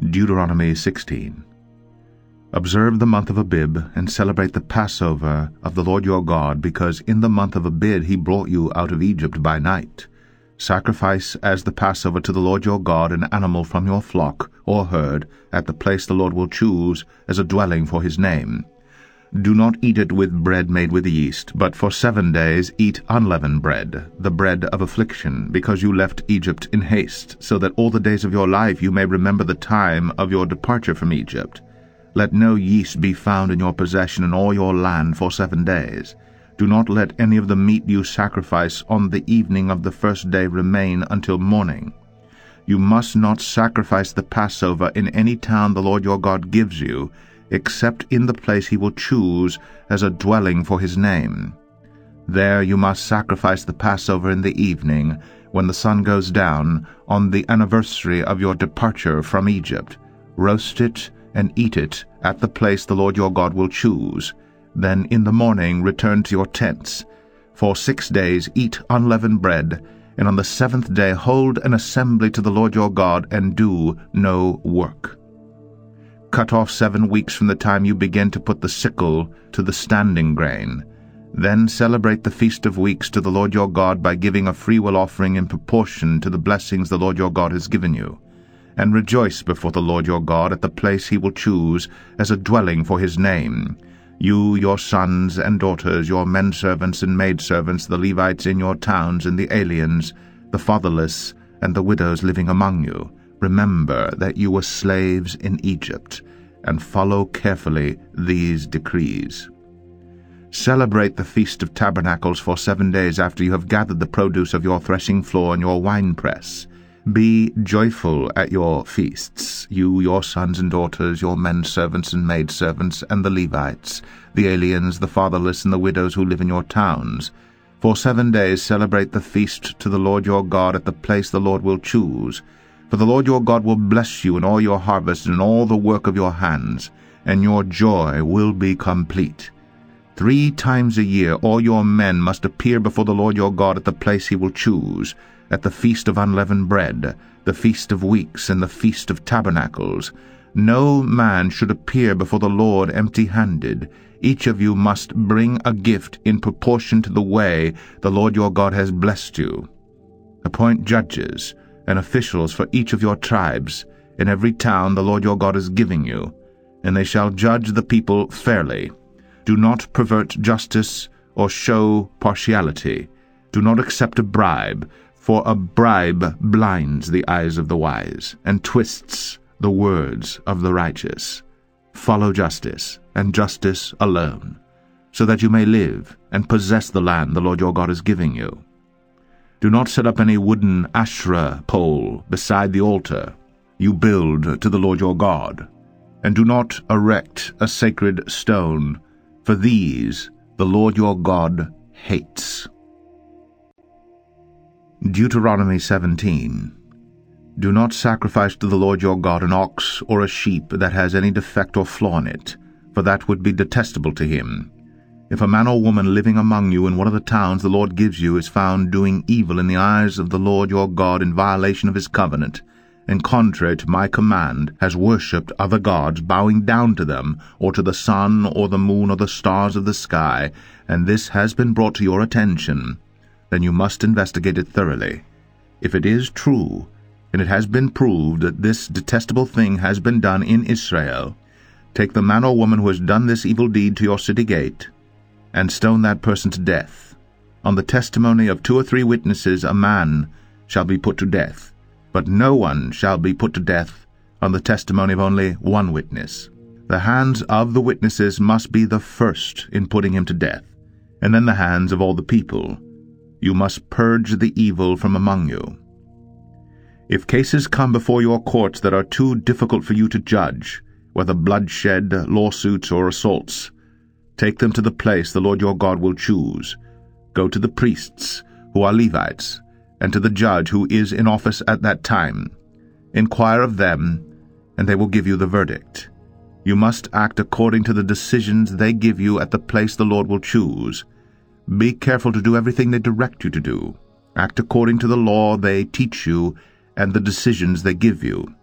Deuteronomy 16. Observe the month of Abib, and celebrate the Passover of the Lord your God, because in the month of Abib he brought you out of Egypt by night. Sacrifice as the Passover to the Lord your God an animal from your flock or herd at the place the Lord will choose as a dwelling for his name. Do not eat it with bread made with yeast, but for 7 days eat unleavened bread, the bread of affliction, because you left Egypt in haste, so that all the days of your life you may remember the time of your departure from Egypt. Let no yeast be found in your possession in all your land for 7 days. Do not let any of the meat you sacrifice on the evening of the first day remain until morning. You must not sacrifice the Passover in any town the Lord your God gives you, except in the place he will choose as a dwelling for his name. There you must sacrifice the Passover in the evening, when the sun goes down, on the anniversary of your departure from Egypt. Roast it and eat it at the place the Lord your God will choose. Then in the morning return to your tents. For 6 days eat unleavened bread, and on the 7th day hold an assembly to the Lord your God, and do no work. Cut off 7 weeks from the time you begin to put the sickle to the standing grain. Then celebrate the Feast of Weeks to the Lord your God by giving a freewill offering in proportion to the blessings the Lord your God has given you. And rejoice before the Lord your God at the place he will choose as a dwelling for his name. You, your sons and daughters, your menservants and maidservants, the Levites in your towns, and the aliens, the fatherless, and the widows living among you. Remember that you were slaves in Egypt, and follow carefully these decrees. Celebrate the Feast of Tabernacles for 7 days after you have gathered the produce of your threshing floor and your winepress. Be joyful at your feasts, you, your sons and daughters, your menservants and maidservants, and the Levites, the aliens, the fatherless, and the widows who live in your towns. For 7 days celebrate the feast to the Lord your God at the place the Lord will choose. For the Lord your God will bless you in all your harvest and in all the work of your hands, and your joy will be complete. 3 times a year all your men must appear before the Lord your God at the place he will choose, at the Feast of Unleavened Bread, the Feast of Weeks, and the Feast of Tabernacles. No man should appear before the Lord empty-handed. Each of you must bring a gift in proportion to the way the Lord your God has blessed you. Appoint judges and officials for each of your tribes in every town the Lord your God is giving you, and they shall judge the people fairly. Do not pervert justice or show partiality. Do not accept a bribe, for a bribe blinds the eyes of the wise and twists the words of the righteous. Follow justice, and justice alone, so that you may live and possess the land the Lord your God is giving you. Do not set up any wooden Asherah pole beside the altar you build to the Lord your God, and do not erect a sacred stone, for these the Lord your God hates. Deuteronomy 17. Do not sacrifice to the Lord your God an ox or a sheep that has any defect or flaw in it, for that would be detestable to him. If a man or woman living among you in one of the towns the Lord gives you is found doing evil in the eyes of the Lord your God in violation of his covenant, and contrary to my command has worshipped other gods, bowing down to them, or to the sun or the moon or the stars of the sky, and this has been brought to your attention, then you must investigate it thoroughly. If it is true, and it has been proved that this detestable thing has been done in Israel, take the man or woman who has done this evil deed to your city gate, and stone that person to death. On the testimony of 2 or 3 witnesses a man shall be put to death, but no one shall be put to death on the testimony of only 1 witness. The hands of the witnesses must be the first in putting him to death, and then the hands of all the people. You must purge the evil from among you. If cases come before your courts that are too difficult for you to judge, whether bloodshed, lawsuits, or assaults, take them to the place the Lord your God will choose. Go to the priests, who are Levites, and to the judge who is in office at that time. Inquire of them, and they will give you the verdict. You must act according to the decisions they give you at the place the Lord will choose. Be careful to do everything they direct you to do. Act according to the law they teach you and the decisions they give you.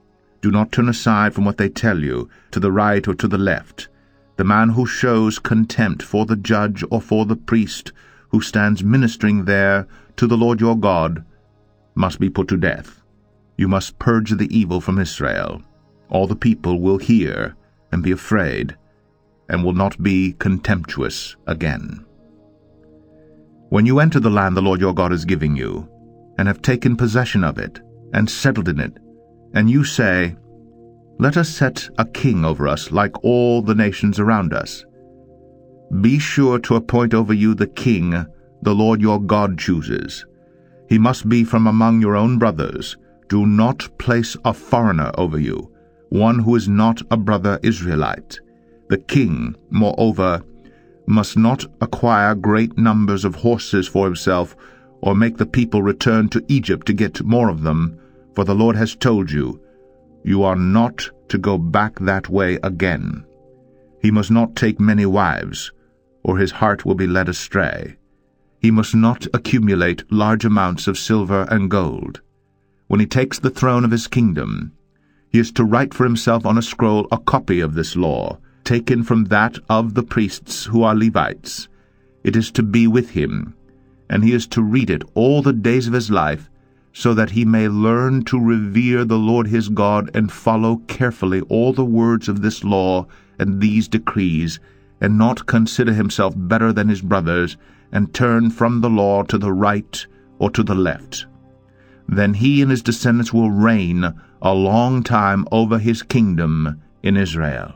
Do not turn aside from what they tell you, to the right or to the left. The man who shows contempt for the judge or for the priest who stands ministering there to the Lord your God must be put to death. You must purge the evil from Israel. All the people will hear and be afraid, and will not be contemptuous again. When you enter the land the Lord your God is giving you, and have taken possession of it, and settled in it, and you say, "Let us set a king over us like all the nations around us," be sure to appoint over you the king the Lord your God chooses. He must be from among your own brothers. Do not place a foreigner over you, one who is not a brother Israelite. The king, moreover, must not acquire great numbers of horses for himself, or make the people return to Egypt to get more of them, for the Lord has told you, you are not to go back that way again. He must not take many wives, or his heart will be led astray. He must not accumulate large amounts of silver and gold. When he takes the throne of his kingdom, he is to write for himself on a scroll a copy of this law, taken from that of the priests who are Levites. It is to be with him, and he is to read it all the days of his life, so that he may learn to revere the Lord his God and follow carefully all the words of this law and these decrees, and not consider himself better than his brothers, and turn from the law to the right or to the left. Then he and his descendants will reign a long time over his kingdom in Israel.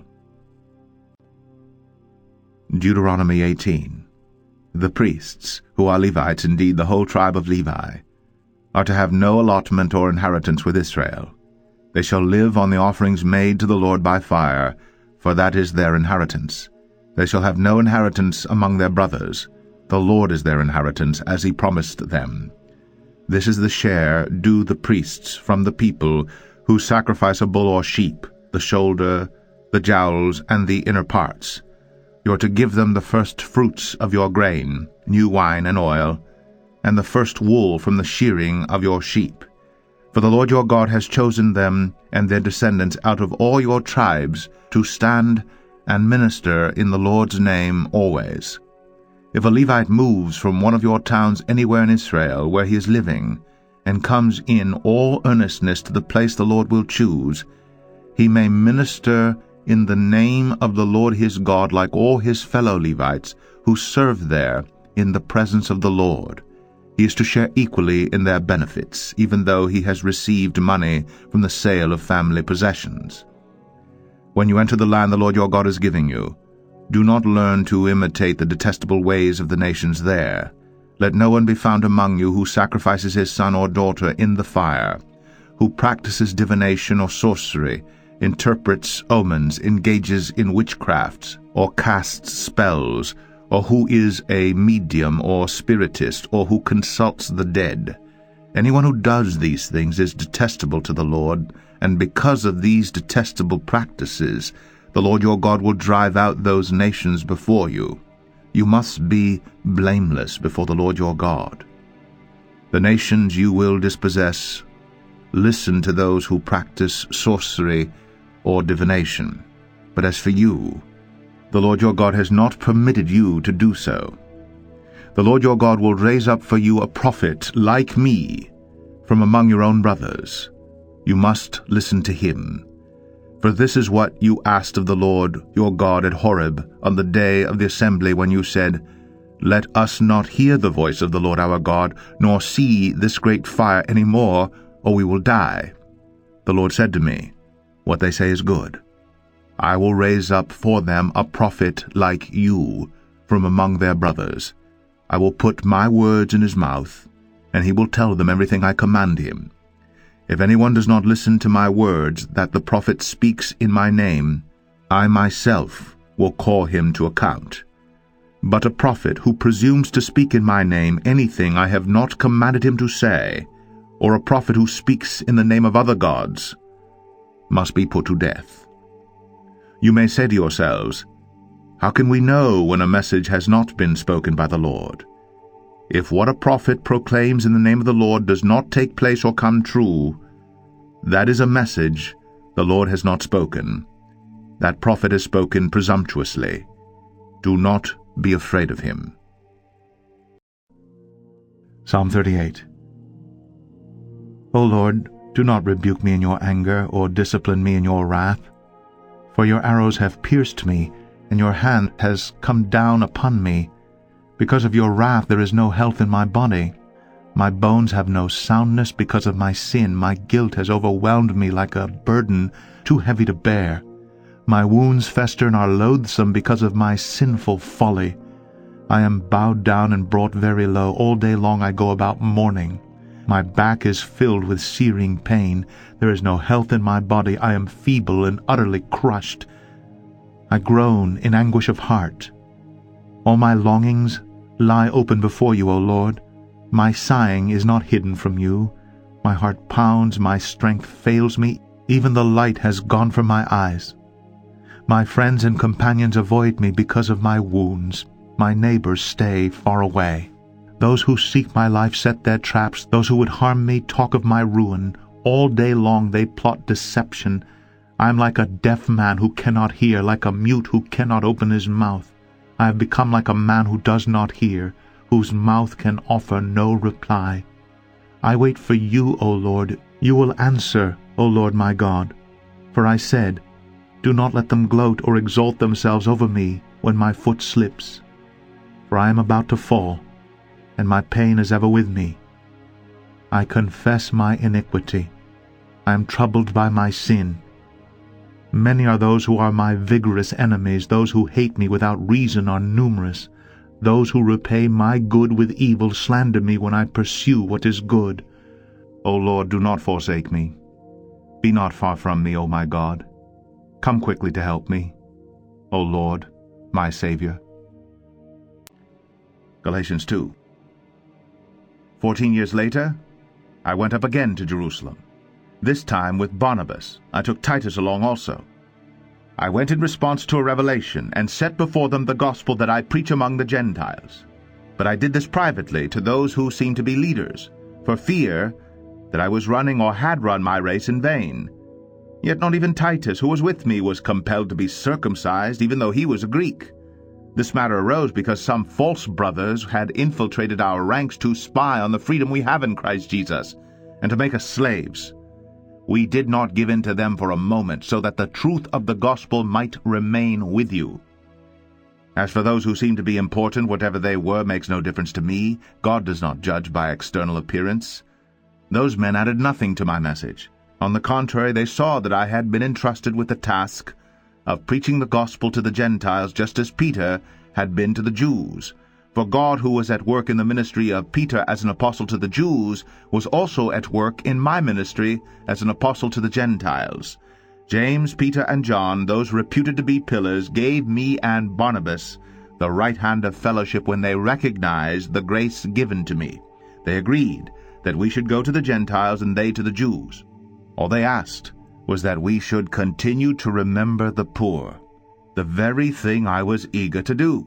Deuteronomy 18. The priests, who are Levites, indeed the whole tribe of Levi, are to have no allotment or inheritance with Israel. They shall live on the offerings made to the Lord by fire, for that is their inheritance. They shall have no inheritance among their brothers. The Lord is their inheritance, as he promised them. This is the share due the priests from the people who sacrifice a bull or sheep, the shoulder, the jowls, and the inner parts. You are to give them the first fruits of your grain, new wine and oil, and the first wool from the shearing of your sheep. For the Lord your God has chosen them and their descendants out of all your tribes to stand and minister in the Lord's name always. If a Levite moves from one of your towns anywhere in Israel where he is living, and comes in all earnestness to the place the Lord will choose, he may minister in the name of the Lord his God like all his fellow Levites who serve there in the presence of the Lord. He is to share equally in their benefits, even though he has received money from the sale of family possessions. When you enter the land the Lord your God is giving you, do not learn to imitate the detestable ways of the nations there. Let no one be found among you who sacrifices his son or daughter in the fire, who practices divination or sorcery, interprets omens, engages in witchcraft, or casts spells, or who is a medium or spiritist, or who consults the dead. Anyone who does these things is detestable to the Lord, and because of these detestable practices, the Lord your God will drive out those nations before you. You must be blameless before the Lord your God. The nations you will dispossess listen to those who practice sorcery or divination. But as for you, the Lord your God has not permitted you to do so. The Lord your God will raise up for you a prophet like me from among your own brothers. You must listen to him. For this is what you asked of the Lord your God at Horeb on the day of the assembly, when you said, "Let us not hear the voice of the Lord our God, nor see this great fire any more, or we will die." The Lord said to me, "What they say is good. I will raise up for them a prophet like you from among their brothers. I will put my words in his mouth, and he will tell them everything I command him. If anyone does not listen to my words that the prophet speaks in my name, I myself will call him to account. But a prophet who presumes to speak in my name anything I have not commanded him to say, or a prophet who speaks in the name of other gods, must be put to death. You may say to yourselves, how can we know when a message has not been spoken by the Lord? If what a prophet proclaims in the name of the Lord does not take place or come true, that is a message The Lord has not spoken. That prophet has spoken presumptuously. Do not be afraid of him. Psalm 38. O Lord, do not rebuke me in your anger, or discipline me in your wrath. For your arrows have pierced me, and your hand has come down upon me. Because of your wrath there is no health in my body. My bones have no soundness because of my sin. My guilt has overwhelmed me like a burden too heavy to bear. My wounds fester and are loathsome because of my sinful folly. I am bowed down and brought very low. All day long I go about mourning. My back is filled with searing pain. There is no health in my body. I am feeble and utterly crushed. I groan in anguish of heart. All my longings lie open before you, O Lord. My sighing is not hidden from you. My heart pounds, my strength fails me. Even the light has gone from my eyes. My friends and companions avoid me because of my wounds. My neighbors stay far away. Those who seek my life set their traps. Those who would harm me talk of my ruin. All day long they plot deception. I am like a deaf man who cannot hear, like a mute who cannot open his mouth. I have become like a man who does not hear, whose mouth can offer no reply. I wait for you, O Lord. You will answer, O Lord my God. For I said, do not let them gloat or exalt themselves over me when my foot slips. For I am about to fall, and my pain is ever with me. I confess my iniquity. I am troubled by my sin. Many are those who are my vigorous enemies. Those who hate me without reason are numerous. Those who repay my good with evil slander me when I pursue what is good. O Lord, do not forsake me. Be not far from me, O my God. Come quickly to help me, O Lord, my Savior. Galatians 2. 14 years later, I went up again to Jerusalem, this time with Barnabas. I took Titus along also. I went in response to a revelation, and set before them the gospel that I preach among the Gentiles. But I did this privately to those who seemed to be leaders, for fear that I was running or had run my race in vain. Yet not even Titus, who was with me, was compelled to be circumcised, even though he was a Greek. This matter arose because some false brothers had infiltrated our ranks to spy on the freedom we have in Christ Jesus, and to make us slaves. We did not give in to them for a moment, so that the truth of the gospel might remain with you. As for those who seem to be important, whatever they were makes no difference to me. God does not judge by external appearance. Those men added nothing to my message. On the contrary, they saw that I had been entrusted with the task of preaching the gospel to the Gentiles, just as Peter had been to the Jews. For God, who was at work in the ministry of Peter as an apostle to the Jews, was also at work in my ministry as an apostle to the Gentiles. James, Peter, and John, those reputed to be pillars, gave me and Barnabas the right hand of fellowship when they recognized the grace given to me. They agreed that we should go to the Gentiles and they to the Jews. All they asked was that we should continue to remember the poor, the very thing I was eager to do.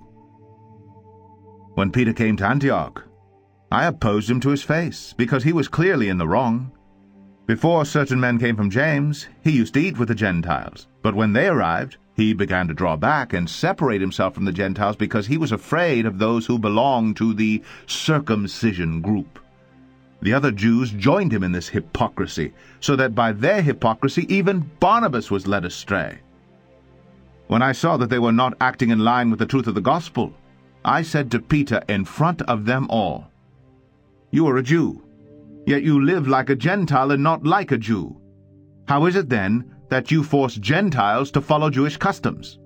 When Peter came to Antioch, I opposed him to his face, because he was clearly in the wrong. Before certain men came from James, he used to eat with the Gentiles, but when they arrived, he began to draw back and separate himself from the Gentiles because he was afraid of those who belonged to the circumcision group. The other Jews joined him in this hypocrisy, so that by their hypocrisy even Barnabas was led astray. When I saw that they were not acting in line with the truth of the gospel, I said to Peter in front of them all, "You are a Jew, yet you live like a Gentile and not like a Jew. How is it then that you force Gentiles to follow Jewish customs?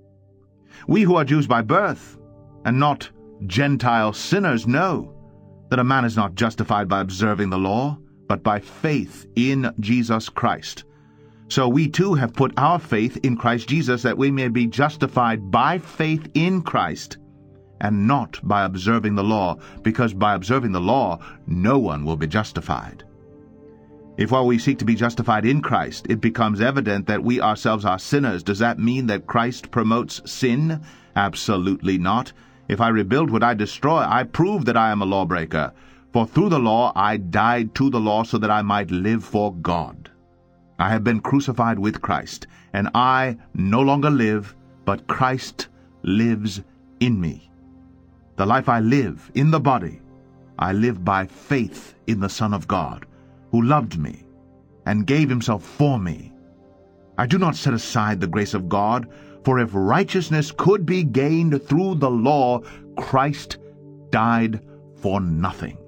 We who are Jews by birth, and not Gentile sinners, know that a man is not justified by observing the law, but by faith in Jesus Christ. So we too have put our faith in Christ Jesus, that we may be justified by faith in Christ, and not by observing the law, because by observing the law no one will be justified. If while we seek to be justified in Christ, it becomes evident that we ourselves are sinners, does that mean that Christ promotes sin? Absolutely not. If I rebuild what I destroy, I prove that I am a lawbreaker. For through the law I died to the law, so that I might live for God. I have been crucified with Christ, and I no longer live, but Christ lives in me. The life I live in the body, I live by faith in the Son of God, who loved me and gave himself for me. I do not set aside the grace of God, for if righteousness could be gained through the law, Christ died for nothing.